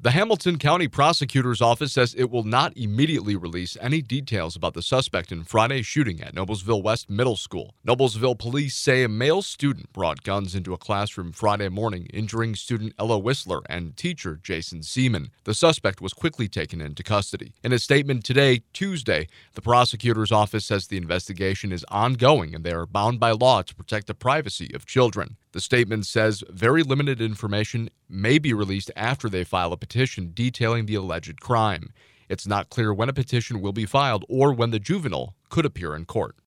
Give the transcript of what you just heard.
The Hamilton County Prosecutor's Office says it will not immediately release any details about the suspect in Friday's shooting at Noblesville West Middle School. Noblesville police say a male student brought guns into a classroom Friday morning, injuring student Ella Whistler and teacher Jason Seaman. The suspect was quickly taken into custody. In a statement today, Tuesday, the prosecutor's office says the investigation is ongoing and they are bound by law to protect the privacy of children. The statement says very limited information may be released after they file a petition detailing the alleged crime. It's not clear when a petition will be filed or when the juvenile could appear in court.